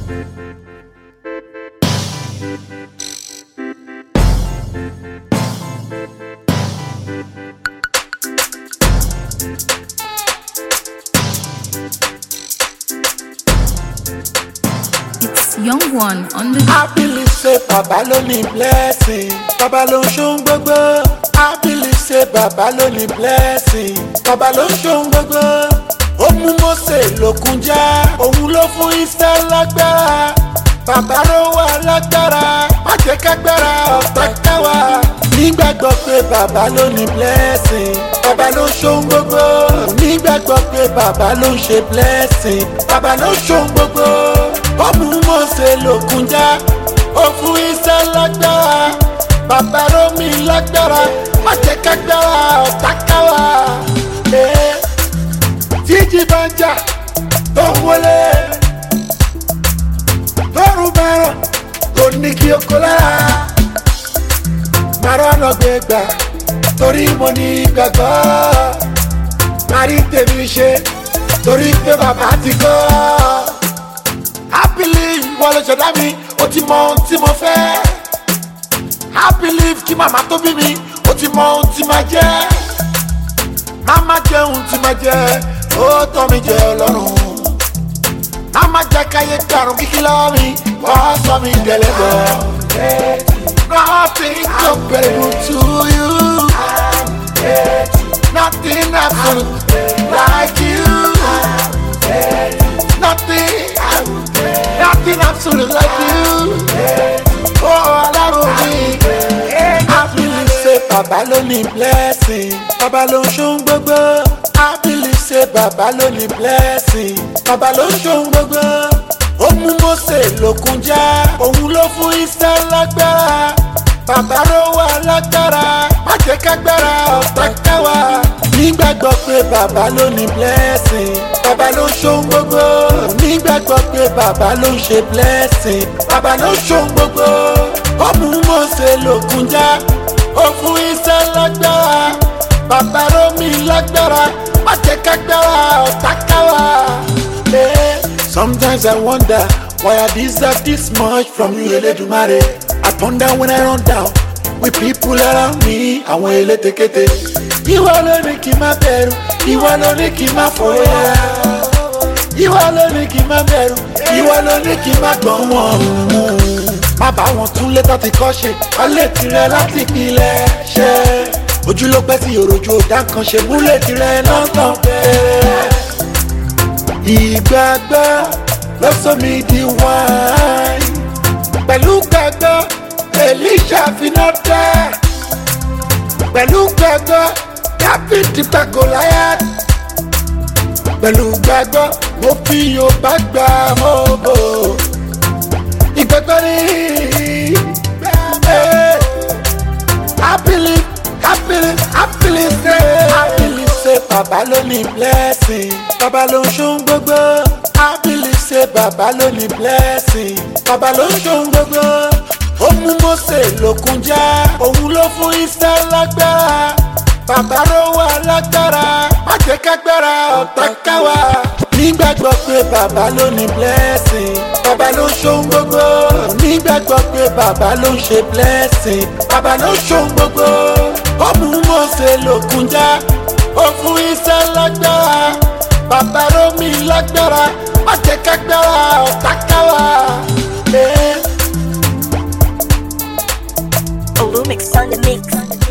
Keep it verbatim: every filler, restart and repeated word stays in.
It's Young One on the. I believe say Baba ló ní blessing, Baba ló ń ṣohun gbogbo. I believe say Baba ló ní blessing, Baba ló ń ṣohun gbogbo. Ó mú Mósè lókun já, òun ló fún Ísírẹ́lì lágbára. Baba ló wà lágbára, má jẹ́ kágbára ọ̀tá ká wa. Nígbàgbọ́ pé Baba ló ní blessing, Baba ló ń ṣohun gbogbo. Nígbàgbọ́ pé Baba ló ń ṣe blessing, Baba ló ń ṣohun gbogbo. Ó mú Mósè lókun já, ó fún Ísírẹ́lì lágbára. Baba ló mi lágbára, má jẹ́ kágbára ọ̀tá ká wa. Tíjì bá ń jà tó ń wọlé, lọ́rùn bẹ̀rọ̀ kò ní kí o kó lára. Màrá ọ̀nà gbẹ̀gbà torí mo ní gbàgbọ́. Màrí tèmi ṣe torí pé bàbá ti kọ́. I believe wọ́n ló ṣẹ̀dá mi, ó ti mọ ohun tí mo fẹ́. I believe kí màmá tó bí mi, ó ti mọ ohun tí màá jẹ́. Màmá jẹ́ ohun tí màá jẹ́, ó tọ́ mi jẹ́ Ọlọ́run. Màmá jẹ́ káyé karùn-ún kíkí lọ́wọ́ mi, wọ́n sọ mi dẹ̀lẹ́bọ̀. Nothing comparable to you. Nothing absolute like you. Nothing, nothing absolute like you. Oh, Ọlọ́run mi. I believe say Baba ló ní blessing, Baba ló ń ṣohun gbogbo. I believe say Baba ló ní blessing, Baba ló ń ṣohun gbogbo. Ó mú Mósè lókun já, òun ló fún Ísírẹ́lì lágbára. Baba ló wà lágbára, má jẹ́ kágbára ọ̀tá ká wa. Nígbàgbọ́ pé Baba ló ní blessing, Baba ló ń ṣohun gbogbo. Nígbàgbọ́ pé Baba ló ń ṣe blessing, Baba ló ń ṣohun gbogbo. Ó mú Mósè lókun já, ó fún Ísírẹ́lì lágbára. Baba ló mi lágbára, má jẹ́ kágbára ọ̀tá ká wa. Sometimes I wonder why I deserve this much from you, Elédùmarè. I ponder when I run down with people around me, àwọn elétekete. Ìwọ ló ní kí n má bẹ̀rù, ìwọ ló ní kí n má fòyà. Ìwọ ló ní kí n má bẹ̀rù, ìwọ ló ní kí n má gbọ́n wọn. Má bá wọn tún létọ́ ti kọ́ ṣe, ọlẹ́ tirẹ̀ láti ìpìlẹ̀ ṣe. Ojú ló pẹ́ tí òròjú ọ̀dà kan ṣe múlẹ̀ tirẹ̀ lọ́tàn bẹ́ẹ̀. Ìgbàgbọ́ ló sọ mi di wine. Pẹ̀lú gbàgbọ́ Èlíṣà finá dá. Pẹ̀lú gbàgbọ́ Dáfídì pa Gòláyátì. Pẹ̀lú gbàgbọ́ mo fi Yorùbá gbà mọ́bò. Ìgbàgbọ́ ni I believe, I believe, I believe say, I believe say Baba ló ní blessing, Baba ló ń ṣohun gbogbo. I believe say Baba ló ní blessing, Baba ló ń ṣohun gbogbo. Ó mú Mósè lókun já, òun ló fún Ísírẹ́lì lágbára. Baba ló wà lágbára, má jẹ́ kágbára ọ̀tá ká wa. Nígbàgbọ́ pé Baba ló ní blessing, Baba ló ń ṣohun gbogbo. Nígbàgbọ́ pé Baba ló ń ṣe blessing, Baba ló ń ṣohun gbogbo. Ó mú Mósè lókun já, ó fún Ísírẹ́lì lágbára. Baba ló mi lágbára, má jẹ́ kágbára ọ̀tá ká wa. Olumix on the mix.